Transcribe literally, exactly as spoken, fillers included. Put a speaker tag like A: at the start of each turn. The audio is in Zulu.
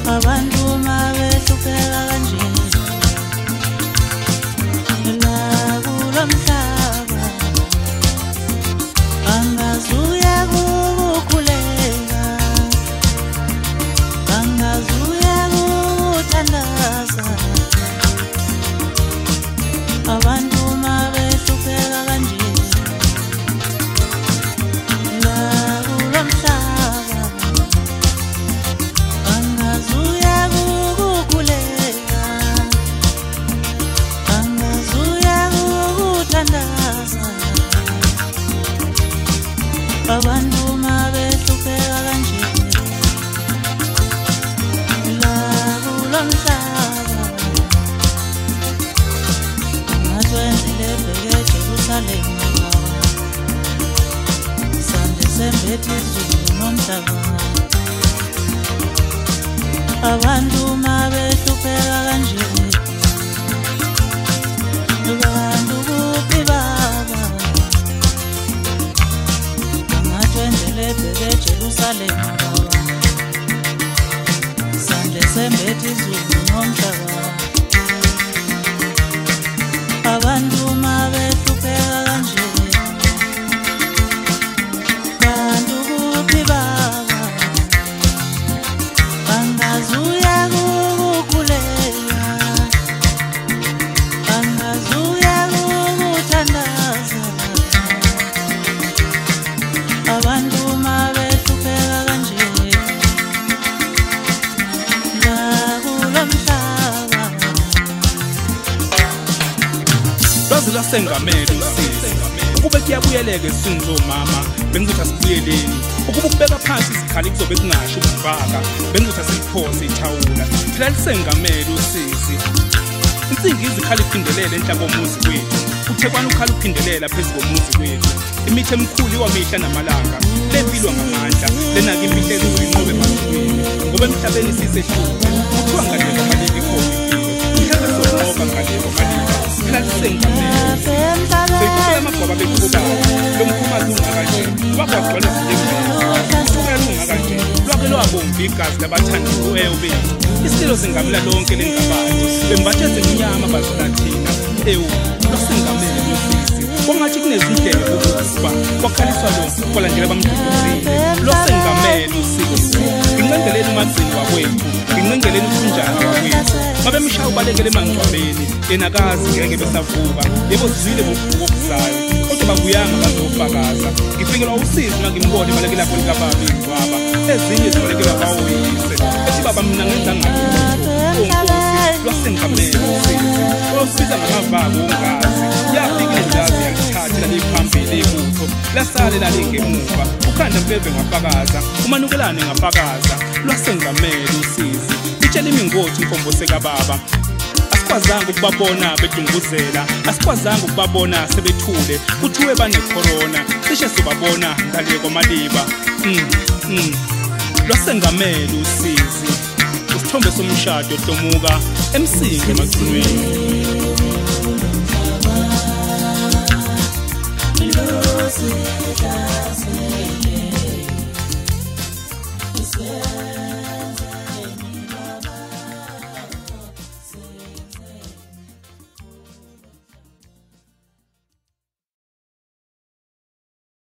A: abantu mabehlupheka kanje la kulo mhlaba angazuya kukhuleka angazuya kuthandaza abantu mabehlupheka kanje la kulo mhlaba angazuya kukhuleka angazuya kuthandaza abantu mabehlupheka kanje la kulo mhlaba angatwenzile bheke eJerusalem sande sembethe izulu nomhlaba abantu mabehlupheka kanje abantu kuphi baba angatwenzile bheke eJerusalem baba sande sembethe izulu nomhlaba abantu mabehlupheka kanje bantu kuphi baba angazuya kukhuleka angazuya kuthandaza abantu mabehlupheka kanje la kulo mhlaba
B: lwazi lwasengamele usisi ukube kuyabuyeleka esini lomama bengizothi asibuyeleni ukuba ukubeka phansi isikhali kuzobe kungasho ukufaka bengizothi asiphose ithawula phela lisengamele usisi insingi izikhala iphindelela enhla komuzi wethu uthekwana ukhala uphindelela phezu komuzi wethu imithi emikhulu iwamihla namalanga lempilwa ngamandla lenake imihle ezuyinqobe emazulwini ngoba emhlabeni sisehlule kuthiwa ngaleko malika ikhona impilo mhlawumbe soqoba ngaleko malika phela lisengamele seyikubeka amagoba bekhulayo lo mkhumazi ungakanje wakwagcwala ezindlembeni ungakanje lwake lwabomva igazi labathandiweyo bethu isilo singamela lonke lengabantu bembathe zemnyama bazalathina ewu lwasengamele usisi kwangathi kunezindlela ukuba kwakhaliswa lo kwalandela bamduduzile lwasengamele usisi ngincengeleni umagcini wakwethu ngincengeleni ukunjani wakwethu babemshaye ubalekele emangcwabeni yena kazi ngeke besavuka yebo sizile bovuka okuzayo kodwa bakuyanga bazofakaza ngifikelwa usizi ngakimbone balekela khona kababa ingcwaba ezinye zibalekela bawoyise ethi baba mina ngenza ngalo onkosi lwasengamele usisi osiza ngamavako ungazi yafika injazi yalithatha laliphambili ibutho lasale lalingemuva ukhanda mbeve ngafakaza umanukelane ngafakaza lwasengamele usisi litshela imingothi inkombo sekababa asikwazanga ukubabona bedunguzela asikwazanga ukubabona sebethule kuthiwe bane-corona cishe sobabona ngaleko maliba mm, mm. lwasengamele usisi usithombe somshado hlomuka emsinga emagcinweni